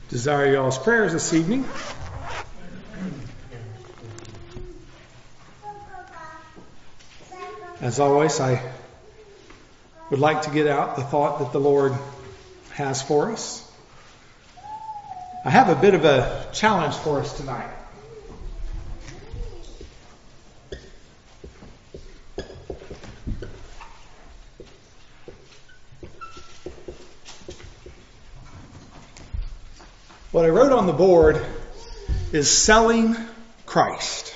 Desire y'all's prayers this evening. As always, I would like to get out the thought that the Lord has for us. I have a bit of a challenge for us tonight. What I wrote on the board is selling Christ.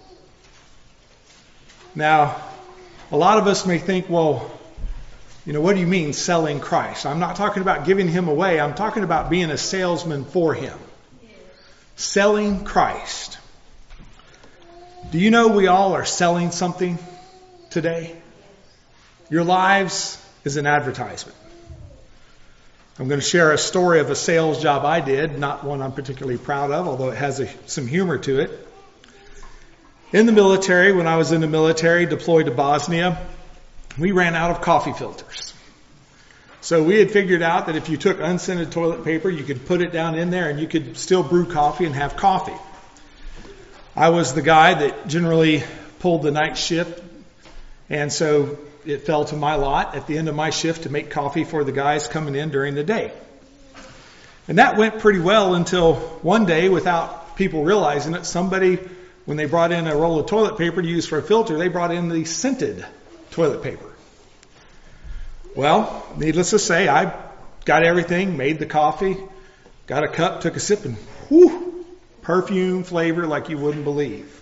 Now, a lot of us may think, well, what do you mean selling Christ? I'm not talking about giving him away. I'm talking about being a salesman for him. Selling Christ. Do you know we all are selling something today? Your lives is an advertisement. I'm going to share a story of a sales job I did, not one I'm particularly proud of, although it has some humor to it. In the military, when I was in the military, deployed to Bosnia, we ran out of coffee filters. So we had figured out that if you took unscented toilet paper, you could put it down in there and you could still brew coffee and have coffee. I was the guy that generally pulled the night shift, and so it fell to my lot at the end of my shift to make coffee for the guys coming in during the day. And that went pretty well until one day, without people realizing it, somebody, when they brought in a roll of toilet paper to use for a filter, they brought in the scented toilet paper. Well, needless to say, I got everything, made the coffee, got a cup, took a sip, and whoo, perfume flavor like you wouldn't believe.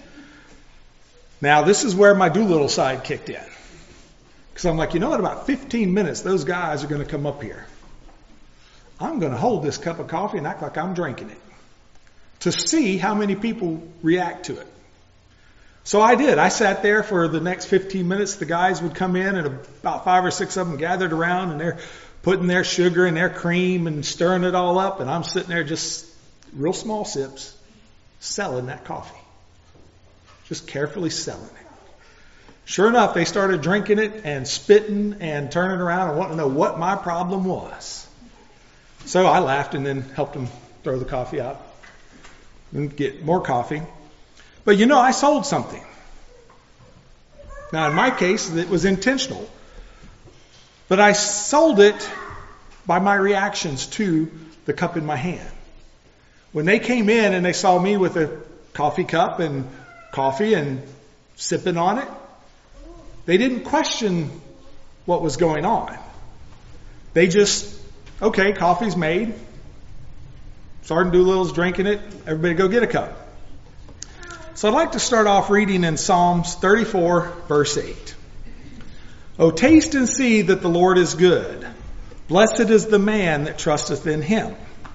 Now, this is where my Doolittle side kicked in. Because I'm like, in about 15 minutes, those guys are going to come up here. I'm going to hold this cup of coffee and act like I'm drinking it to see how many people react to it. So I did. I sat there for the next 15 minutes. The guys would come in, and about 5 or 6 of them gathered around, and they're putting their sugar and their cream and stirring it all up. And I'm sitting there just real small sips, selling that coffee. Just carefully selling it. Sure enough, they started drinking it and spitting and turning around and wanting to know what my problem was. So I laughed and then helped them throw the coffee out and get more coffee. But I sold something. Now, in my case, it was intentional. But I sold it by my reactions to the cup in my hand. When they came in and they saw me with a coffee cup and coffee and sipping on it, they didn't question what was going on. They just, okay, coffee's made. Sergeant Doolittle's drinking it. Everybody go get a cup. So I'd like to start off reading in Psalms 34, verse 8. "O taste and see that the Lord is good. Blessed is the man that trusteth in him."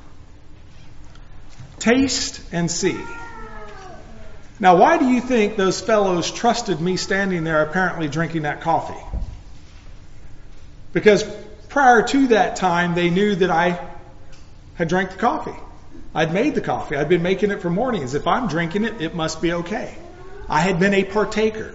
Taste and see. Now, why do you think those fellows trusted me standing there apparently drinking that coffee? Because prior to that time, they knew that I had drank the coffee. I'd made the coffee. I'd been making it for mornings. If I'm drinking it, it must be okay. I had been a partaker.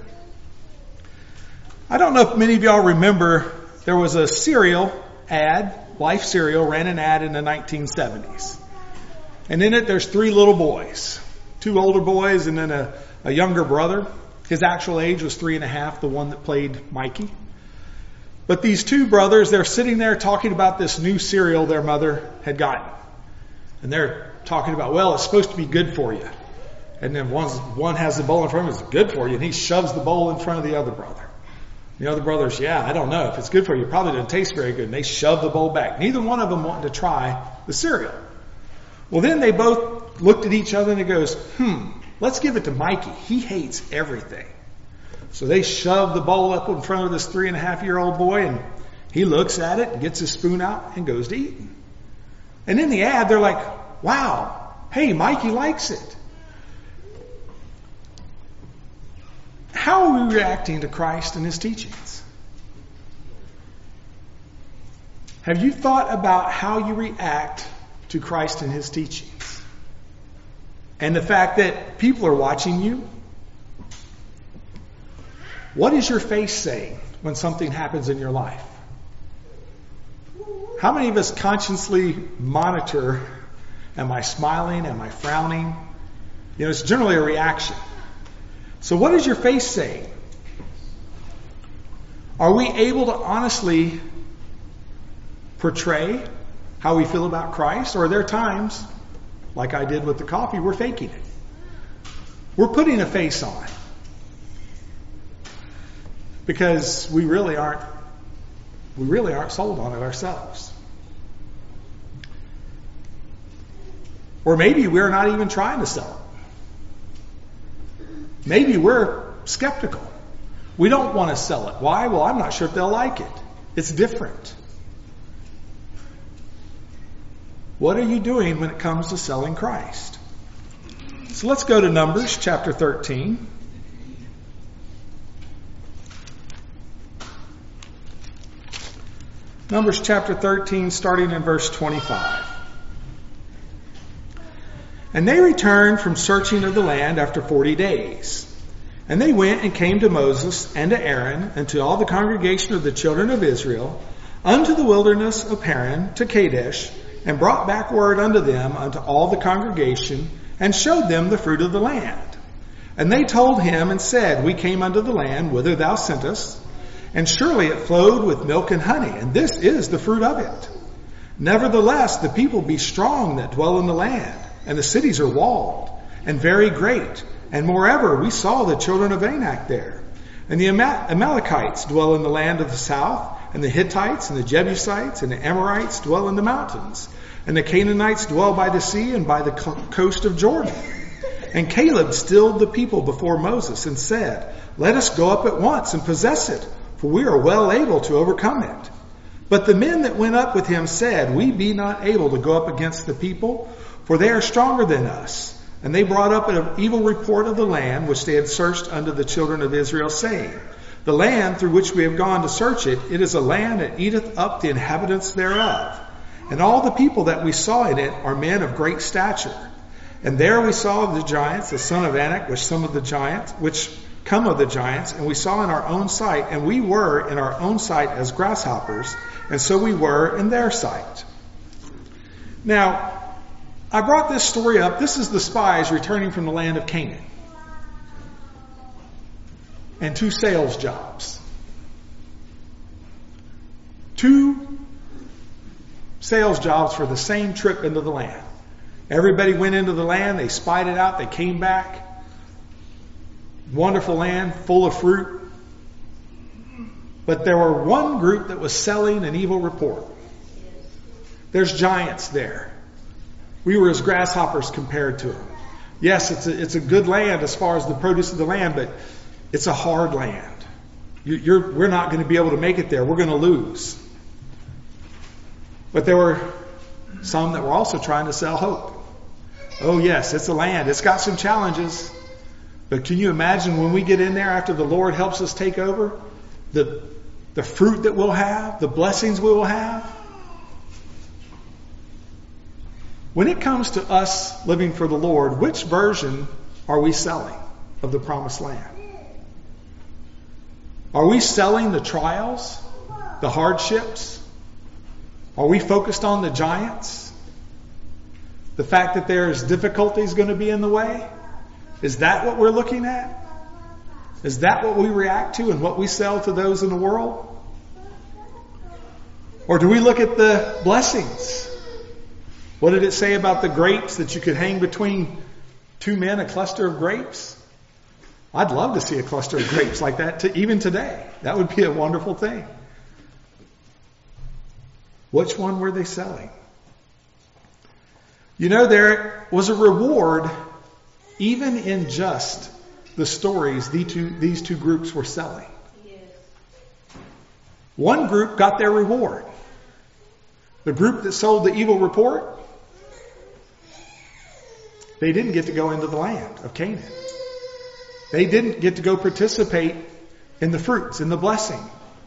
I don't know if many of y'all remember, there was a cereal ad, Life Cereal, ran an ad in the 1970s. And in it, there's 3 little boys. 2 older boys and then a younger brother. His actual age was 3.5, the one that played Mikey. But these 2 brothers, they're sitting there talking about this new cereal their mother had gotten. And they're talking about, well, it's supposed to be good for you. And then one has the bowl in front of him, it's good for you, and he shoves the bowl in front of the other brother. The other brother's, yeah, I don't know. If it's good for you, it probably doesn't taste very good. And they shove the bowl back. Neither one of them wanted to try the cereal. Well, then they both looked at each other and it goes, let's give it to Mikey. He hates everything. So they shove the bowl up in front of this 3.5-year-old boy, and he looks at it and gets his spoon out and goes to eating. And in the ad, they're like, wow, hey, Mikey likes it. How are we reacting to Christ and his teachings? Have you thought about how you react to Christ and his teachings? And the fact that people are watching you? What is your face saying when something happens in your life? How many of us consciously monitor Am I smiling? Am I frowning? It's generally a reaction. So what is your face saying? Are we able to honestly portray how we feel about Christ? Or are there times, like I did with the coffee, we're faking it? We're putting a face on. Because we really aren't sold on it ourselves. Or maybe we're not even trying to sell it. Maybe we're skeptical. We don't want to sell it. Why? Well, I'm not sure if they'll like it. It's different. What are you doing when it comes to selling Christ? So let's go to Numbers chapter 13. Numbers chapter 13, starting in verse 25. And they returned from searching of the land after 40 days. And they went and came to Moses and to Aaron and to all the congregation of the children of Israel unto the wilderness of Paran to Kadesh, and brought back word unto them unto all the congregation, and showed them the fruit of the land. And they told him and said, We came unto the land whither thou sent us, and surely it flowed with milk and honey, and this is the fruit of it. Nevertheless, the people be strong that dwell in the land, and the cities are walled, and very great. And moreover, we saw the children of Anak there. And the Amalekites dwell in the land of the south, and the Hittites, and the Jebusites, and the Amorites dwell in the mountains. And the Canaanites dwell by the sea and by the coast of Jordan. And Caleb stilled the people before Moses, and said, Let us go up at once and possess it, for we are well able to overcome it. But the men that went up with him said, We be not able to go up against the people, for they are stronger than us. And they brought up an evil report of the land which they had searched unto the children of Israel, saying, The land through which we have gone to search it, it is a land that eateth up the inhabitants thereof. And all the people that we saw in it are men of great stature. And there we saw the giants, the son of Anak, which come of the giants, and we saw in our own sight, and we were in our own sight as grasshoppers, and so we were in their sight. Now, I brought this story up. This is the spies returning from the land of Canaan. And 2 sales jobs. 2 sales jobs for the same trip into the land. Everybody went into the land. They spied it out. They came back. Wonderful land, full of fruit. But there were one group that was selling an evil report. There's giants there. We were as grasshoppers compared to them. Yes, it's a good land as far as the produce of the land, but it's a hard land. We're not going to be able to make it there. We're going to lose. But there were some that were also trying to sell hope. Oh yes, it's a land. It's got some challenges. But can you imagine when we get in there after the Lord helps us take over, the fruit that we'll have, the blessings we will have? When it comes to us living for the Lord, which version are we selling of the promised land? Are we selling the trials, the hardships? Are we focused on the giants? The fact that there's difficulties going to be in the way? Is that what we're looking at? Is that what we react to and what we sell to those in the world? Or do we look at the blessings? What did it say about the grapes, that you could hang between 2 men a cluster of grapes? I'd love to see a cluster of grapes like that even today. That would be a wonderful thing. Which one were they selling? There was a reward even in just the stories these two groups were selling. One group got their reward. The group that sold the evil report, they didn't get to go into the land of Canaan. They didn't get to go participate in the fruits, in the blessing.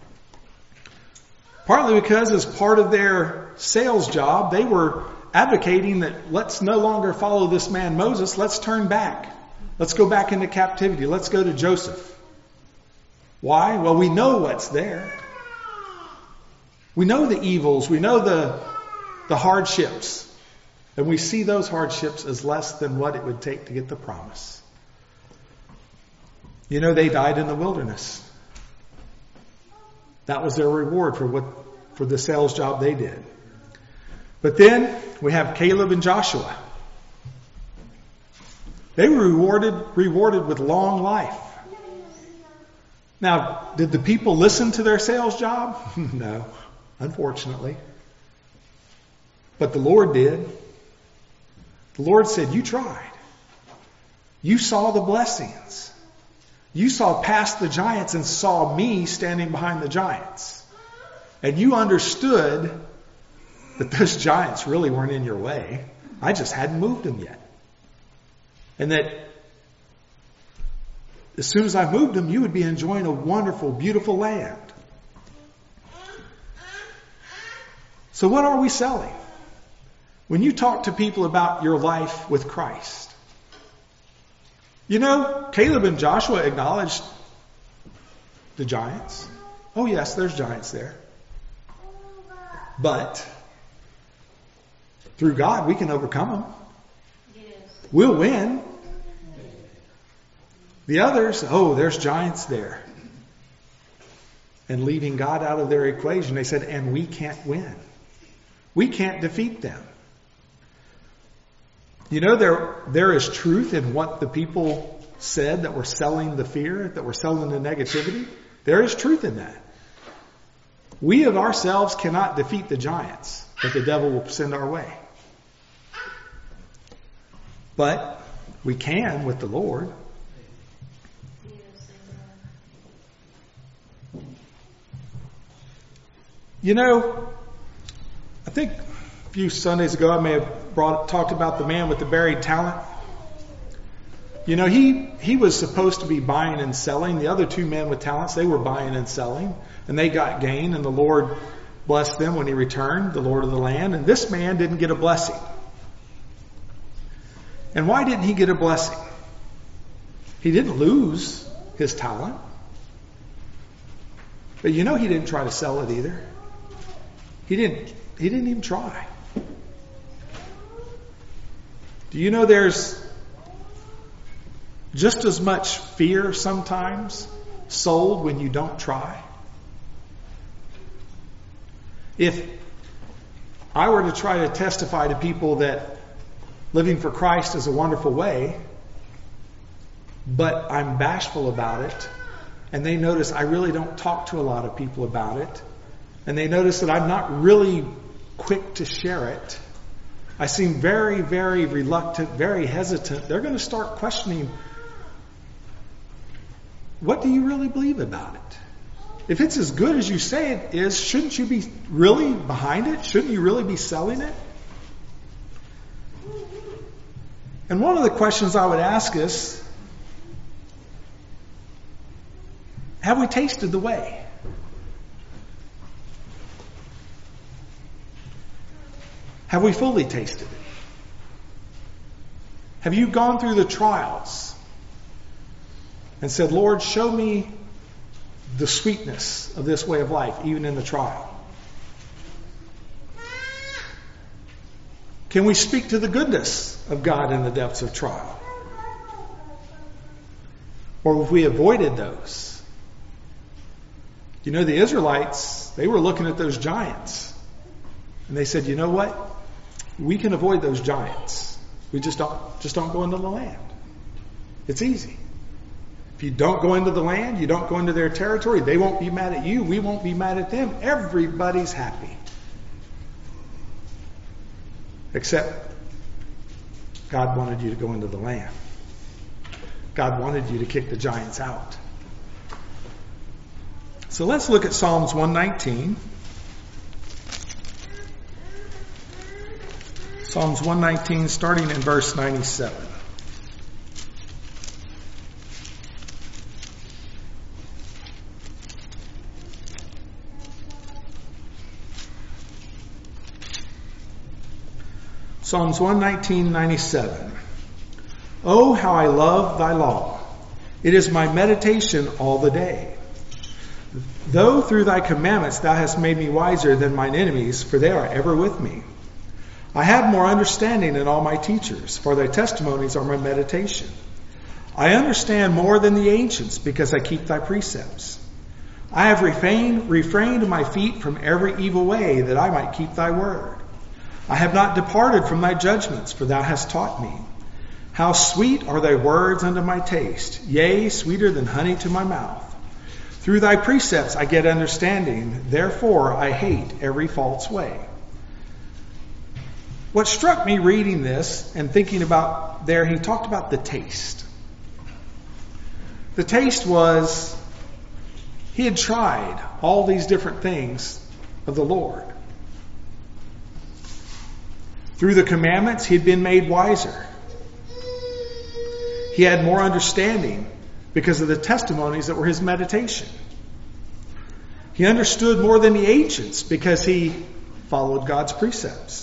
Partly because as part of their sales job, they were advocating that let's no longer follow this man Moses, let's turn back. Let's go back into captivity. Let's go to Joseph. Why? Well, we know what's there. We know the evils. We know the hardships. And we see those hardships as less than what it would take to get the promise. You know, they died in the wilderness. That was their reward for the sales job they did. But then we have Caleb and Joshua. They were rewarded with long life. Now, did the people listen to their sales job? No, unfortunately. But the Lord did. The Lord said, you tried. You saw the blessings. You saw past the giants and saw me standing behind the giants. And you understood that those giants really weren't in your way. I just hadn't moved them yet. And that as soon as I moved them, you would be enjoying a wonderful, beautiful land. So what are we selling? When you talk to people about your life with Christ, you know, Caleb and Joshua acknowledged the giants. Oh yes, there's giants there. But through God, we can overcome them. Yes. We'll win. The others, oh, there's giants there. And leaving God out of their equation, they said, and we can't win. We can't defeat them. You know, there is truth in what the people said that were selling the fear, that were selling the negativity. There is truth in that. We of ourselves cannot defeat the giants that the devil will send our way. But we can with the Lord. You know, I think a few Sundays ago I may have talked about the man with the buried talent. You know, he was supposed to be buying and selling. The other two men with talents, they were buying and selling. And they got gain, and the Lord blessed them when he returned, the Lord of the land. And this man didn't get a blessing. And why didn't he get a blessing? He didn't lose his talent. But you know, he didn't try to sell it either. He didn't even try. Do you know there's just as much fear sometimes sold when you don't try? If I were to try to testify to people that living for Christ is a wonderful way, but I'm bashful about it, and they notice I really don't talk to a lot of people about it, and they notice that I'm not really quick to share it, I seem very, very reluctant, very hesitant, they're going to start questioning, what do you really believe about it? If it's as good as you say it is, shouldn't you be really behind it? Shouldn't you really be selling it? And one of the questions I would ask is, have we tasted the way? Have we fully tasted it? Have you gone through the trials and said, Lord, show me the sweetness of this way of life, even in the trial? Can we speak to the goodness of God in the depths of trial? Or have we avoided those? You know, the Israelites, they were looking at those giants. And they said, you know what? We can avoid those giants. We just don't go into the land. It's easy. If you don't go into the land, you don't go into their territory, they won't be mad at you, we won't be mad at them. Everybody's happy. Except God wanted you to go into the land. God wanted you to kick the giants out. So let's look at Psalms 119. Psalms 119, starting in verse 97. Psalms 119:97. Oh, how I love thy law. It is my meditation all the day. Though through thy commandments thou hast made me wiser than mine enemies, for they are ever with me. I have more understanding than all my teachers, for thy testimonies are my meditation. I understand more than the ancients, because I keep thy precepts. I have refrained my feet from every evil way, that I might keep thy word. I have not departed from thy judgments, for thou hast taught me. How sweet are thy words unto my taste, yea, sweeter than honey to my mouth. Through thy precepts I get understanding, therefore I hate every false way. What struck me reading this and thinking about there, he talked about the taste. The taste was, he had tried all these different things of the Lord. Through the commandments, he had been made wiser. He had more understanding because of the testimonies that were his meditation. He understood more than the ancients because he followed God's precepts.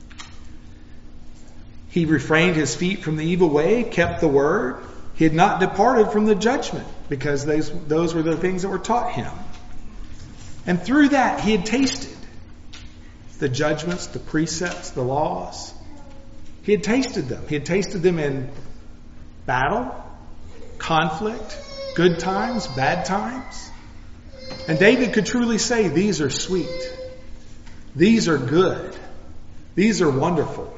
He refrained his feet from the evil way, kept the word. He had not departed from the judgment because those were the things that were taught him. And through that, he had tasted the judgments, the precepts, the laws. He had tasted them. He had tasted them in battle, conflict, good times, bad times. And David could truly say, these are sweet. These are good. These are wonderful.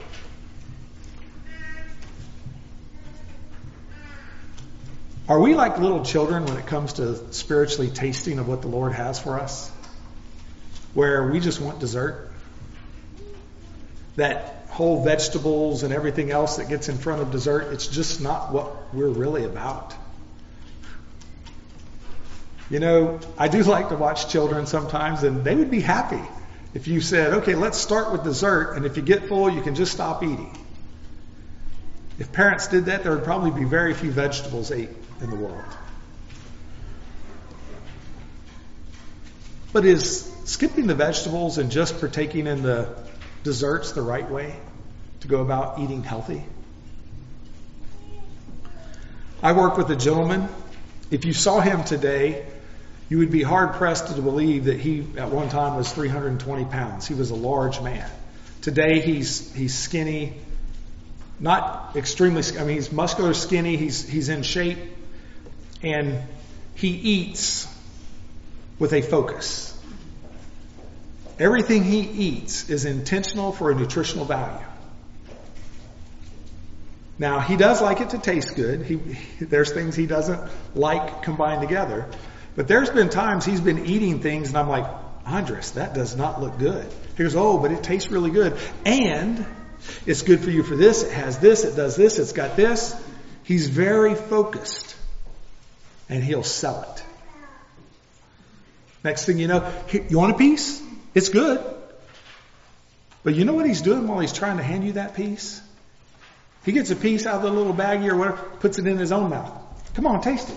Are we like little children when it comes to spiritually tasting of what the Lord has for us? Where we just want dessert? That whole vegetables and everything else that gets in front of dessert, it's just not what we're really about. You know, I do like to watch children sometimes, and they would be happy if you said, okay, let's start with dessert, and if you get full, you can just stop eating. If parents did that, there would probably be very few vegetables ate in the world. But is skipping the vegetables and just partaking in the desserts the right way to go about eating healthy? I work with a gentleman. If you saw him today, you would be hard-pressed to believe that he, at one time, was 320 pounds. He was a large man. Today, he's skinny, not extremely, he's muscular, skinny, he's in shape, and he eats with a focus. Everything he eats is intentional for a nutritional value. Now, he does like it to taste good. There's things he doesn't like combined together. But there's been times he's been eating things and I'm like, Andres, that does not look good. He goes, oh, but it tastes really good. And it's good for you for this. It has this. It does this. It's got this. He's very focused. And he'll sell it. Next thing you know, you want a piece? It's good. But you know what he's doing while he's trying to hand you that piece? He gets a piece out of the little baggie or whatever, puts it in his own mouth. Come on, taste it.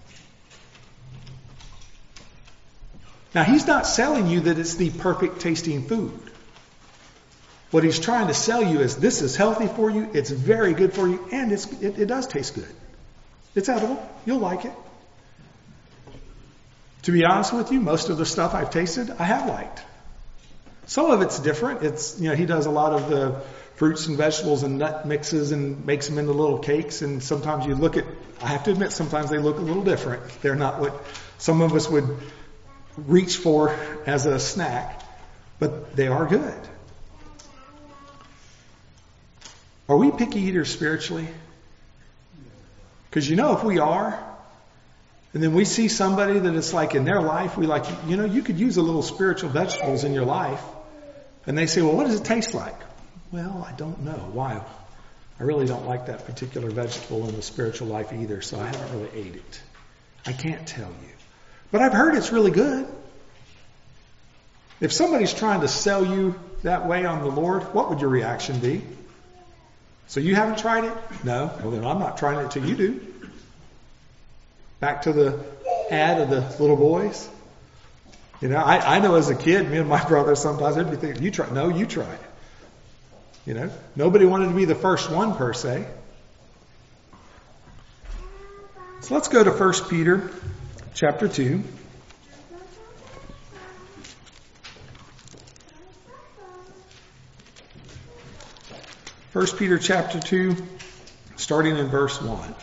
Now, he's not selling you that it's the perfect tasting food. What he's trying to sell you is this is healthy for you, it's very good for you, and it does taste good. It's edible. You'll like it. To be honest with you, most of the stuff I've tasted, I have liked. Some of it's different. He does a lot of the fruits and vegetables and nut mixes and makes them into little cakes. And sometimes you look at, I have to admit, sometimes they look a little different. They're not what some of us would reach for as a snack, but they are good. Are we picky eaters spiritually? Because if we are, and then we see somebody that it's like in their life, we like, you could use a little spiritual vegetables in your life. And they say, well, what does it taste like? Well, I don't know. Why? I really don't like that particular vegetable in the spiritual life either, so I haven't really ate it. I can't tell you. But I've heard it's really good. If somebody's trying to sell you that way on the Lord, what would your reaction be? So you haven't tried it? No. Well, then I'm not trying it till you do. Back to the ad of the little boys. I know as a kid, me and my brother sometimes would be thinking, you try. No, you try it. Nobody wanted to be the first one per se. So let's go to 1 Peter chapter 2. 1 Peter chapter 2, starting in verse 1.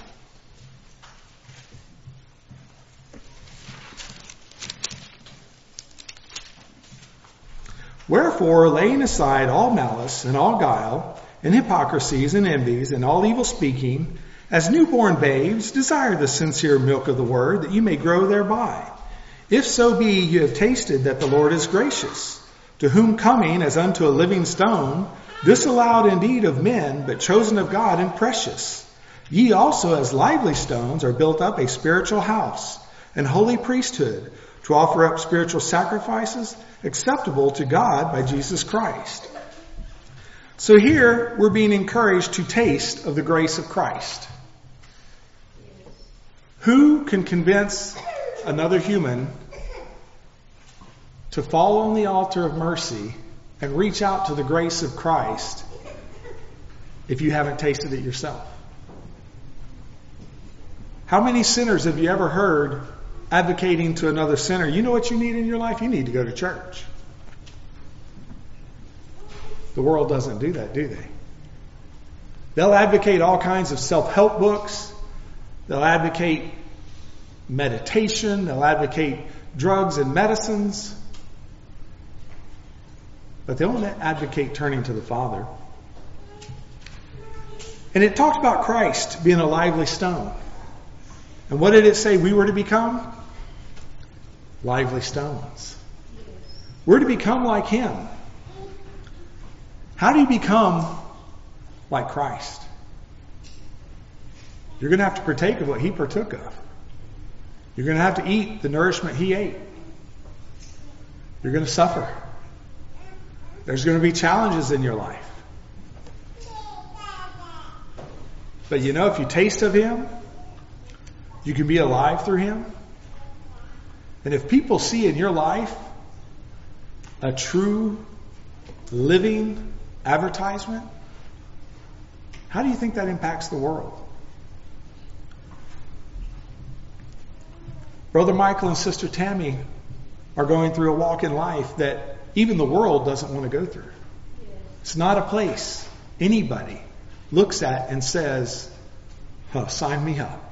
Wherefore, laying aside all malice and all guile, and hypocrisies and envies and all evil speaking, as newborn babes, desire the sincere milk of the word, that you may grow thereby. If so be you have tasted that the Lord is gracious, to whom coming as unto a living stone, disallowed indeed of men, but chosen of God and precious, ye also as lively stones are built up a spiritual house, and holy priesthood, to offer up spiritual sacrifices acceptable to God by Jesus Christ. So here we're being encouraged to taste of the grace of Christ. Who can convince another human to fall on the altar of mercy and reach out to the grace of Christ if you haven't tasted it yourself? How many sinners have you ever heard advocating to another sinner, you know what you need in your life? You need to go to church. The world doesn't do that, do they? They'll advocate all kinds of self-help books. They'll advocate meditation. They'll advocate drugs and medicines. But they won't advocate turning to the Father. And it talked about Christ being a lively stone. And what did it say we were to become? Lively stones. We're to become like Him. How do you become like Christ? You're going to have to partake of what He partook of. You're going to have to eat the nourishment He ate. You're going to suffer. There's going to be challenges in your life. But you know, if you taste of Him, you can be alive through Him. And if people see in your life a true, living advertisement, how do you think that impacts the world? Brother Michael and Sister Tammy are going through a walk in life that even the world doesn't want to go through. It's not a place anybody looks at and says, sign me up.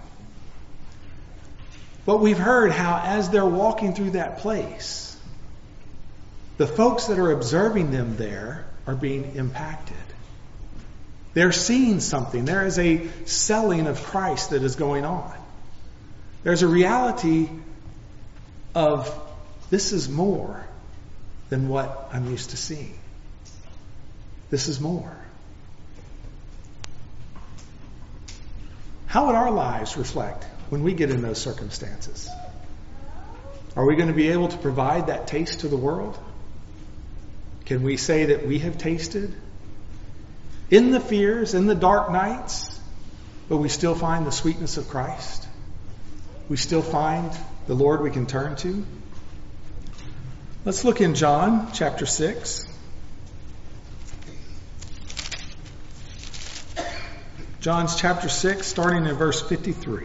But we've heard how as they're walking through that place, the folks that are observing them there are being impacted. They're seeing something. There is a selling of Christ that is going on. There's a reality of this is more than what I'm used to seeing. This is more. How would our lives reflect when we get in those circumstances? Are we going to be able to provide that taste to the world? Can we say that we have tasted in the fears, in the dark nights, but we still find the sweetness of Christ? We still find the Lord we can turn to? Let's look in John chapter 6. John's chapter 6, starting in verse 53.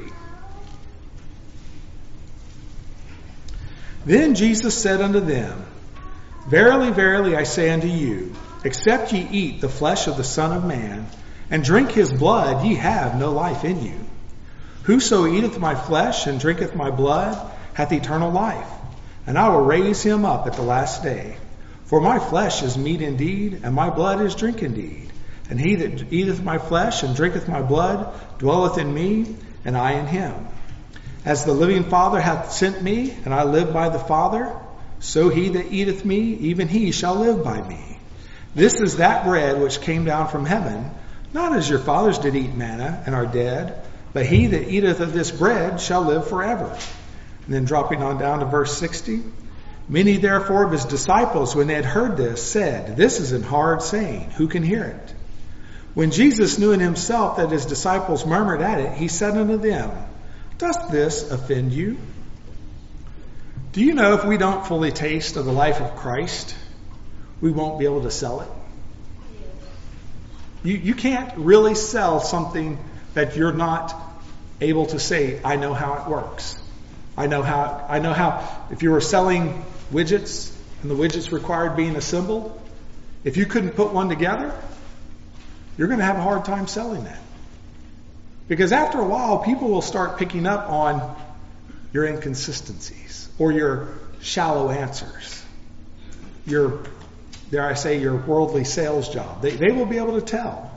Then Jesus said unto them, Verily, verily, I say unto you, except ye eat the flesh of the Son of Man, and drink His blood, ye have no life in you. Whoso eateth my flesh and drinketh my blood hath eternal life, and I will raise him up at the last day. For my flesh is meat indeed, and my blood is drink indeed. And he that eateth my flesh and drinketh my blood dwelleth in me, and I in him. As the living Father hath sent me, and I live by the Father, so he that eateth me, even he shall live by me. This is that bread which came down from heaven, not as your fathers did eat manna, and are dead, but he that eateth of this bread shall live forever. And then dropping on down to verse 60. Many therefore of his disciples, when they had heard this, said, This is an hard saying, who can hear it? When Jesus knew in himself that his disciples murmured at it, he said unto them, Doth this offend you? Do you know if we don't fully taste of the life of Christ, we won't be able to sell it? You can't really sell something that you're not able to say, I know how it works. I know how, if you were selling widgets and the widgets required being assembled, if you couldn't put one together, you're going to have a hard time selling that. Because after a while, people will start picking up on your inconsistencies or your shallow answers, your, dare I say, your worldly sales job. They will be able to tell.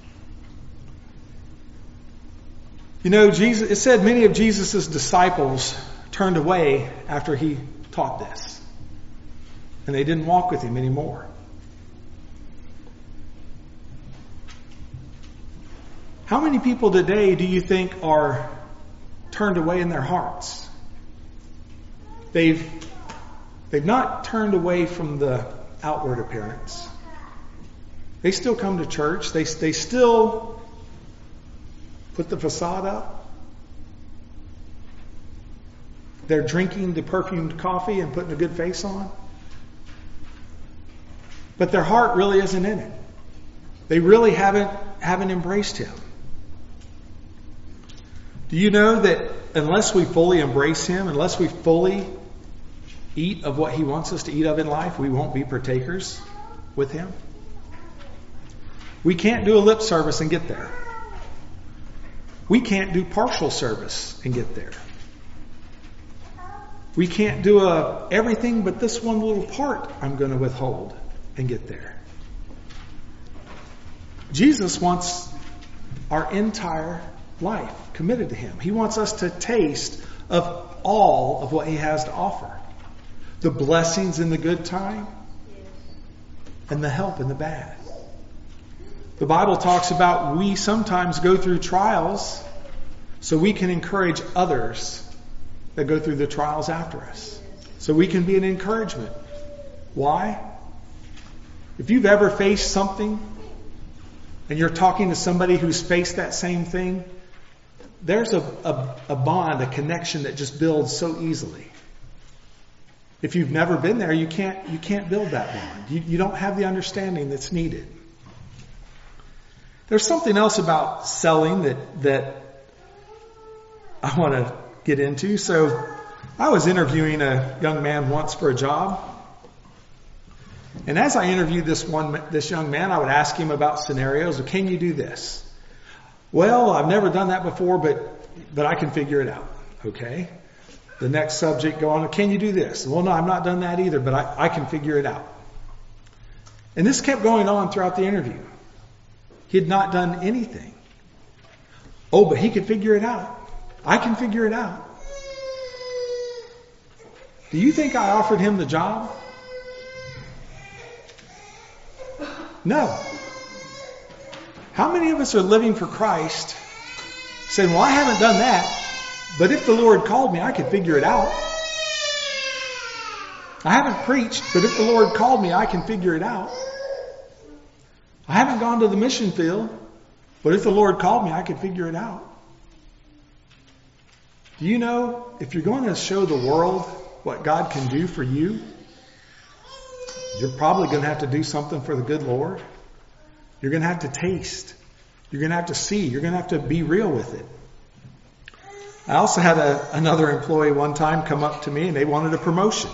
You know, it said many of Jesus' disciples turned away after he taught this. And they didn't walk with him anymore. How many people today do you think are turned away in their hearts? They've not turned away from the outward appearance. They still come to church. They still put the facade up. They're drinking the perfumed coffee and putting a good face on. But their heart really isn't in it. They really haven't embraced him. Do you know that unless we fully embrace him, unless we fully eat of what he wants us to eat of in life, we won't be partakers with him? We can't do a lip service and get there. We can't do partial service and get there. We can't do everything but this one little part I'm going to withhold and get there. Jesus wants our entire life committed to him. He wants us to taste of all of what he has to offer. The blessings in the good time and the help in the bad. The Bible talks about we sometimes go through trials so we can encourage others that go through the trials after us. So we can be an encouragement. Why? If you've ever faced something and you're talking to somebody who's faced that same thing, there's a bond, a connection that just builds so easily. If you've never been there, you can't build that bond. You don't have the understanding that's needed. There's something else about selling that I want to get into. So I was interviewing a young man once for a job. And as I interviewed this young man, I would ask him about scenarios. Can you do this? Well, I've never done that before, but I can figure it out. Okay. The next subject, go on. Can you do this? Well, no, I've not done that either, but I can figure it out. And this kept going on throughout the interview. He had not done anything. Oh, but he could figure it out. I can figure it out. Do you think I offered him the job? No. How many of us are living for Christ saying, well, I haven't done that, but if the Lord called me, I could figure it out. I haven't preached, but if the Lord called me, I can figure it out. I haven't gone to the mission field, but if the Lord called me, I could figure it out. Do you know, if you're going to show the world what God can do for you, you're probably going to have to do something for the good Lord. You're going to have to taste. You're going to have to see. You're going to have to be real with it. I also had another employee one time come up to me and they wanted a promotion.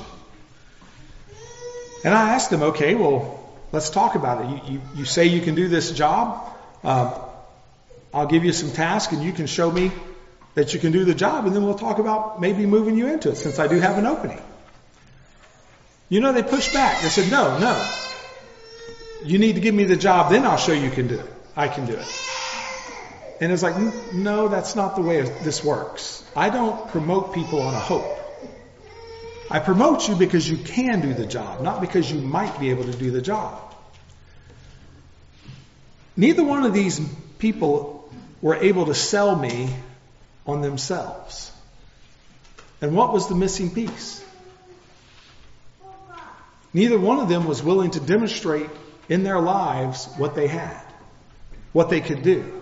And I asked them, okay, well, let's talk about it. You say you can do this job. I'll give you some tasks and you can show me that you can do the job, and then we'll talk about maybe moving you into it since I do have an opening. You know, they pushed back. They said, no. You need to give me the job, then I'll show you can do it. I can do it. And it's like, no, that's not the way this works. I don't promote people on a hope. I promote you because you can do the job, not because you might be able to do the job. Neither one of these people were able to sell me on themselves. And what was the missing piece? Neither one of them was willing to demonstrate in their lives what they had, what they could do.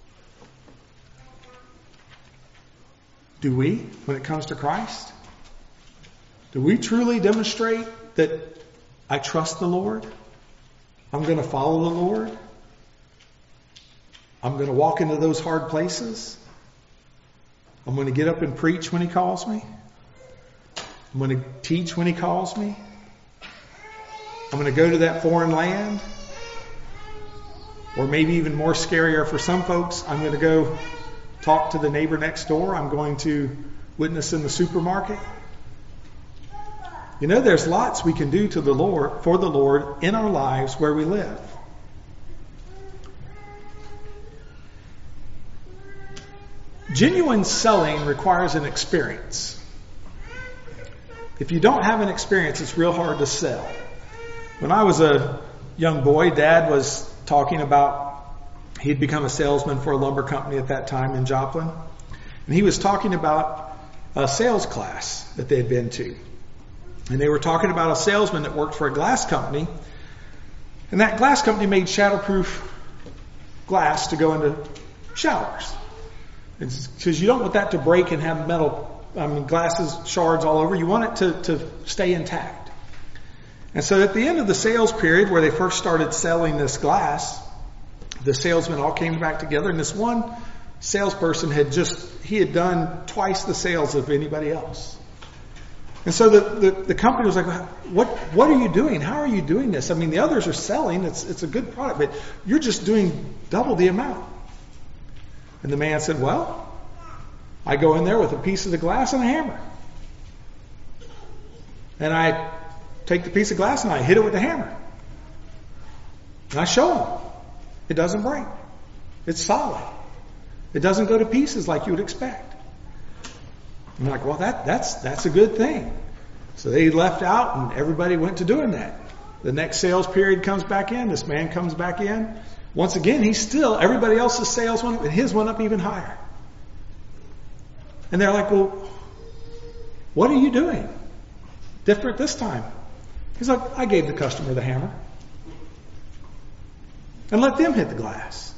Do we, when it comes to Christ? Do we truly demonstrate that I trust the Lord? I'm going to follow the Lord? I'm going to walk into those hard places? I'm going to get up and preach when He calls me? I'm going to teach when He calls me? I'm going to go to that foreign land? Or maybe even more scarier for some folks, I'm going to go talk to the neighbor next door. I'm going to witness in the supermarket. You know, there's lots we can do to the Lord, for the Lord, in our lives where we live. Genuine selling requires an experience. If you don't have an experience, it's real hard to sell. When I was a young boy, Dad was talking about, he'd become a salesman for a lumber company at that time in Joplin. And he was talking about a sales class that they had been to. And they were talking about a salesman that worked for a glass company. And that glass company made shatterproof glass to go into showers. Because you don't want that to break and have glasses, shards all over. You want it to stay intact. And so at the end of the sales period where they first started selling this glass, the salesmen all came back together, and this one salesperson had done twice the sales of anybody else. And so the company was like, what are you doing? How are you doing this? I mean, the others are selling. It's a good product, but you're just doing double the amount. And the man said, well, I go in there with a piece of the glass and a hammer. And I take the piece of glass and I hit it with the hammer. And I show them. It doesn't break. It's solid. It doesn't go to pieces like you would expect. I'm like, well, that's a good thing. So they left out and everybody went to doing that. The next sales period comes back in. This man comes back in. Once again, everybody else's sales went up, and his went up even higher. And they're like, well, what are you doing different this time? He's like, I gave the customer the hammer. And let them hit the glass.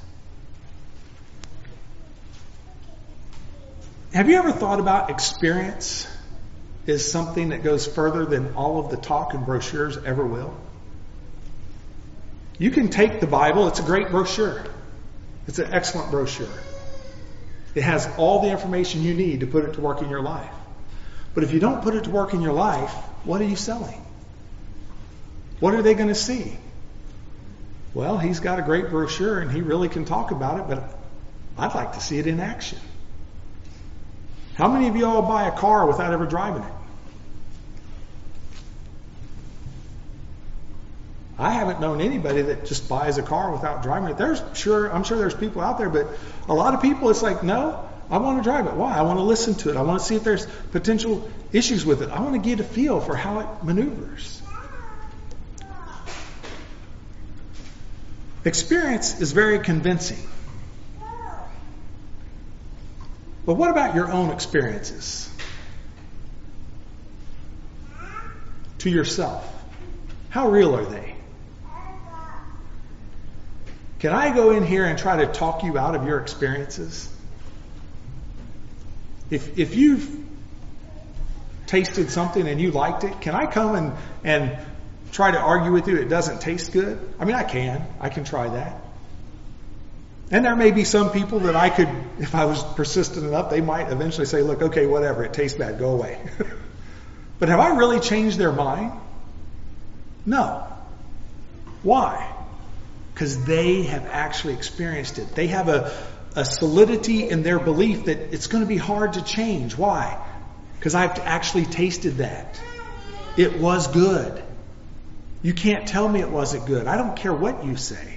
Have you ever thought about experience is something that goes further than all of the talk and brochures ever will? You can take the Bible. It's a great brochure. It's an excellent brochure. It has all the information you need to put it to work in your life. But if you don't put it to work in your life, what are you selling? What are they going to see? Well, he's got a great brochure and he really can talk about it, but I'd like to see it in action. How many of you all buy a car without ever driving it? I haven't known anybody that just buys a car without driving it. I'm sure there's people out there, but a lot of people, it's like, no, I want to drive it. Why? I want to listen to it. I want to see if there's potential issues with it. I want to get a feel for how it maneuvers. Experience is very convincing. But what about your own experiences? To yourself. How real are they? Can I go in here and try to talk you out of your experiences? If you've tasted something and you liked it, can I come and try to argue with you it doesn't taste good? I mean, I can try that. And there may be some people that I could, if I was persistent enough, they might eventually say, look, okay, whatever, it tastes bad, go away. But have I really changed their mind? No. Why? Because they have actually experienced it. They have a solidity in their belief that it's going to be hard to change. Why? Because I've actually tasted that. It was good. You can't tell me it wasn't good. I don't care what you say.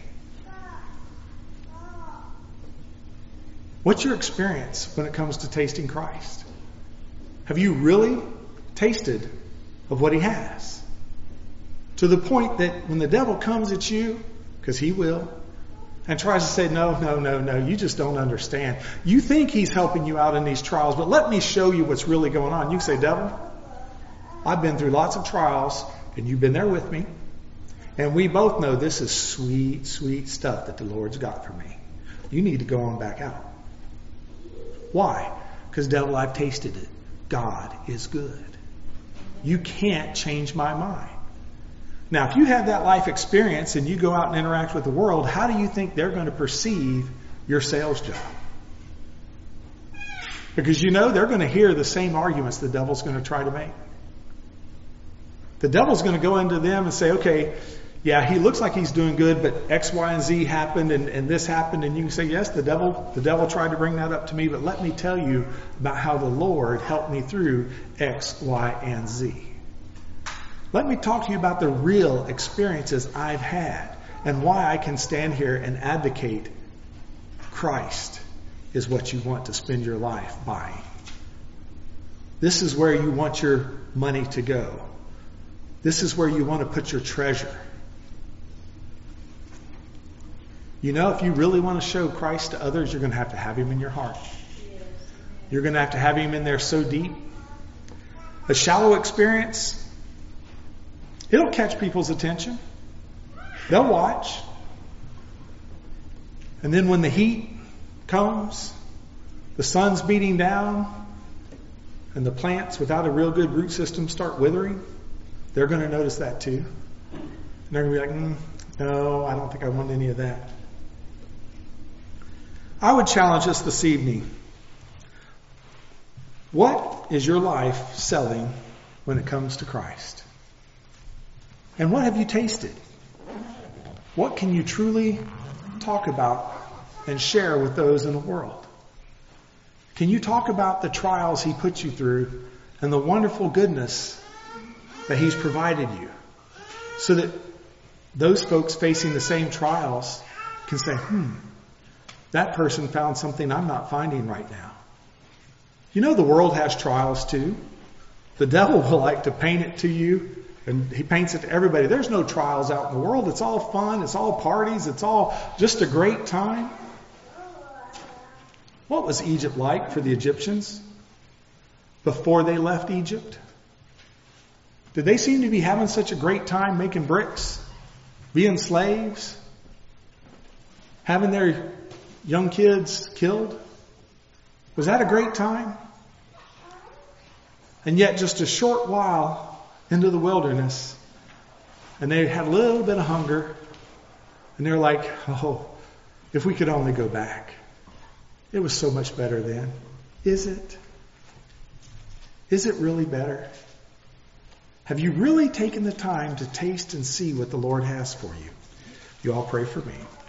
What's your experience when it comes to tasting Christ? Have you really tasted of what He has? To the point that when the devil comes at you, because he will, and tries to say, no, you just don't understand. You think he's helping you out in these trials, but let me show you what's really going on. You can say, devil, I've been through lots of trials, and you've been there with me. And we both know this is sweet, sweet stuff that the Lord's got for me. You need to go on back out. Why? Because, devil, I've tasted it. God is good. You can't change my mind. Now, if you have that life experience and you go out and interact with the world, how do you think they're going to perceive your sales job? Because they're going to hear the same arguments the devil's going to try to make. The devil's going to go into them and say, okay, yeah, he looks like he's doing good, but X, Y, and Z happened, and this happened, and you can say, yes, the devil tried to bring that up to me, but let me tell you about how the Lord helped me through X, Y, and Z. Let me talk to you about the real experiences I've had and why I can stand here and advocate Christ is what you want to spend your life buying. This is where you want your money to go. This is where you want to put your treasure. You know, if you really want to show Christ to others, you're going to have him in your heart. You're going to have him in there so deep. A shallow experience, it'll catch people's attention. They'll watch. And then when the heat comes, the sun's beating down, and the plants without a real good root system start withering, they're going to notice that too. And they're going to be like, no, I don't think I want any of that. I would challenge us this evening. What is your life selling when it comes to Christ? And what have you tasted? What can you truly talk about and share with those in the world? Can you talk about the trials he put you through and the wonderful goodness that he's provided you, so that those folks facing the same trials can say, that person found something I'm not finding right now. You know, the world has trials too. The devil will like to paint it to you, and he paints it to everybody. There's no trials out in the world. It's all fun. It's all parties. It's all just a great time. What was Egypt like for the Egyptians before they left Egypt? Did they seem to be having such a great time making bricks, being slaves, having their young kids killed? Was that a great time? And yet just a short while into the wilderness, and they had a little bit of hunger, and they're like, oh, if we could only go back. It was so much better then. Is it? Is it really better? Have you really taken the time to taste and see what the Lord has for you? You all pray for me.